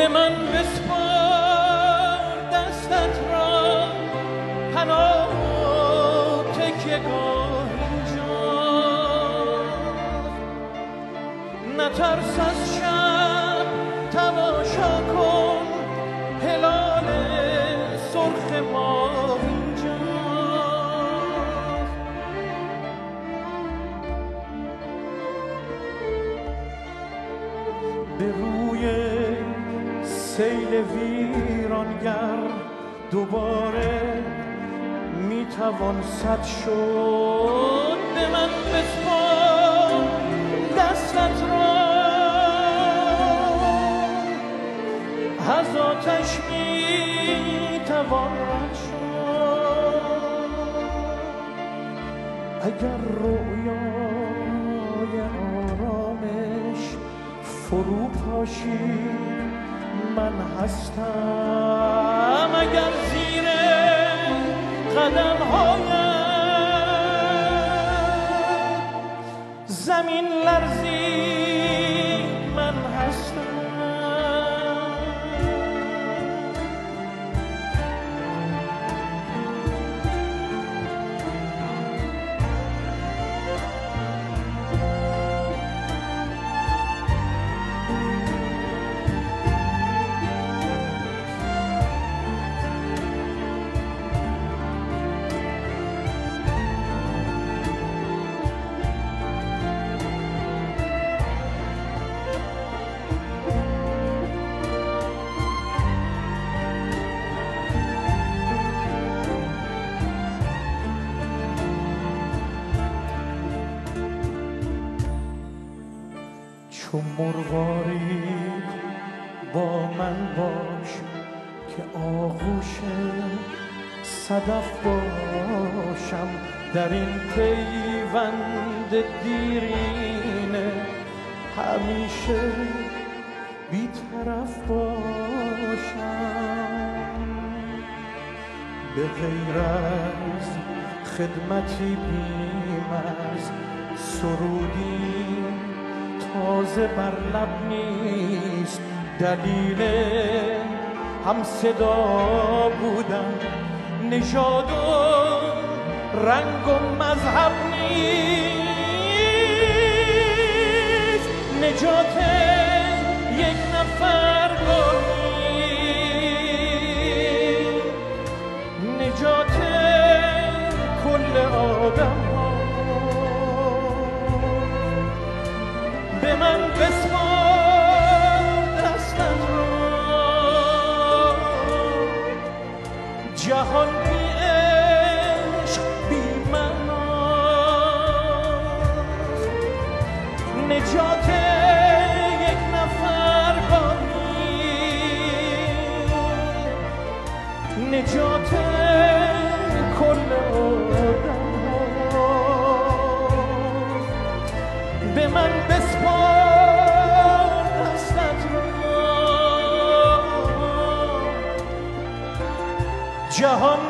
به من بسپار دستت را، پناه تکیه‌گاه اینجاست. نترس از شب، تماشا کن هلال سرخ ماه اینجاست. به روی سیل ویرانگر دوباره میتوان صد شد. به من بسپار دستت را، از آتش میتوان رد شد. اگر رویای آرامش فرو پاشی من هستم. اگر زیر قدم‌هایت زمین لرزی من هستم. چون مروارید با من باش که آغوش صدف باشم. در این پیوند دیرینه همیشه بی‌طرف باشم. به غیر از خدمتی بی‌مرز سرودی تازه بر لب نیست. دلیل هم صدا بودن نژاد و رنگ و مذهب نیست. نجات یک نفر گاهی نجات کل آدم. به من بسپار دستت را، جهان بی عشق بی معناست. نجات یک نفر گاهی نجات کل آدم. به من بسپار دستت را، جهان